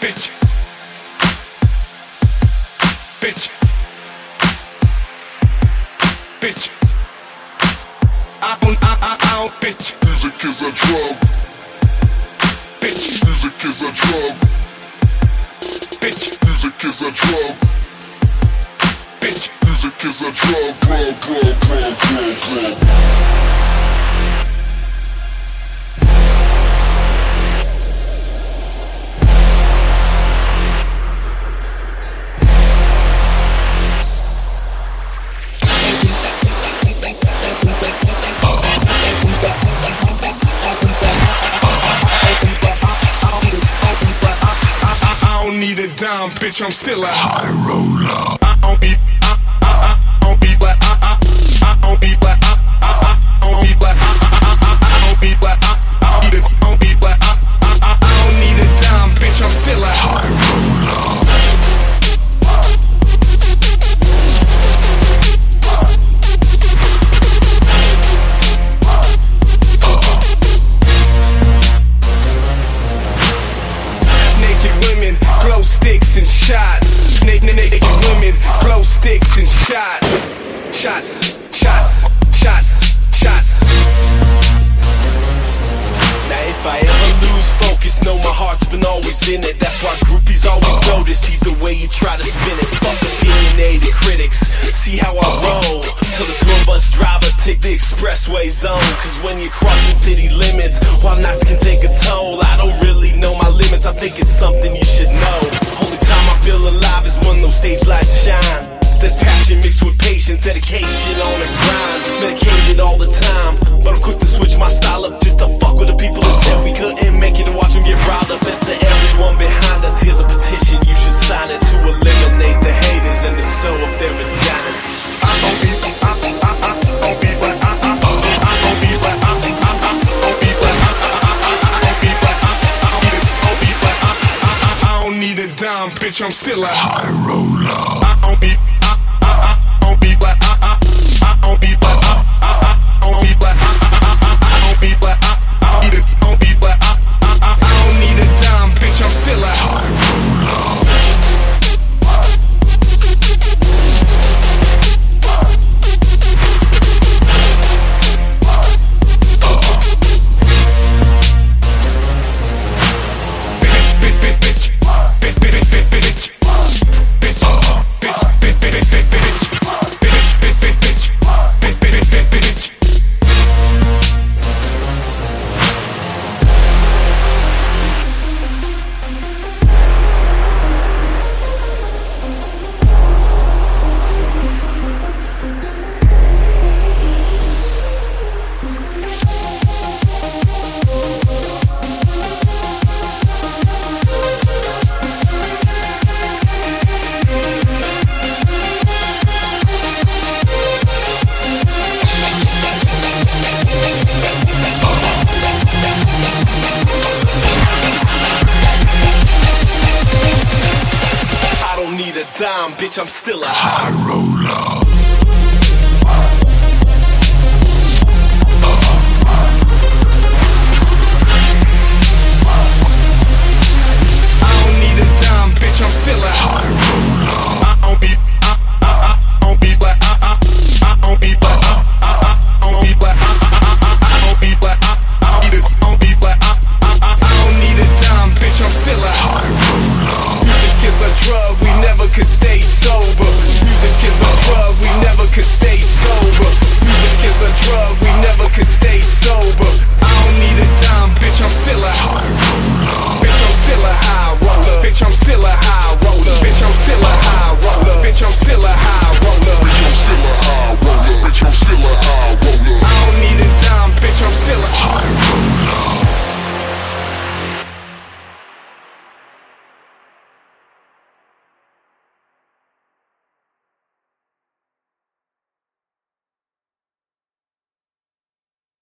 bitch, bitch, bitch. I don't, bitch. Music is a drug. Bitch. Music is a drug. Bitch. Music is a drug. Bitch. Music is a drug. Need a dime, bitch, I'm still a high roller. I don't be black. I don't be black. I don't be black. I don't be black. I don't be black. I don't need a dime, bitch, I'm still a high roller. Glow sticks and shots. Naked women, glow sticks and shots. Shots. Now if I ever lose focus, know my heart's been always in it. That's why groupies always notice either way you try to spin it. Fuck opinionated critics, see how I roll. Till the tour bus driver take the expressway zone. Cause when you're crossing city limits, while knots can take a toll, I don't really know my limits, I think it's something you should know. Only time I feel alive is when those stage lights shine. There's passion mixed with patience, dedication on the grind. Medicated all the time, but I'm quick to switch my style up just to fuck with the people that said we couldn't make it and watch them get riled up. And to everyone behind us, here's a petition, you should sign it to eliminate the haters and to sew up their vaginas. I don't be black. Need a dime, bitch, I'm still a high roller. I don't be black. I don't be black. I don't be black. I don't be black. I don't be black. I don't need a dime, bitch, I'm still a high roller. dime, bitch, I'm still a high roller.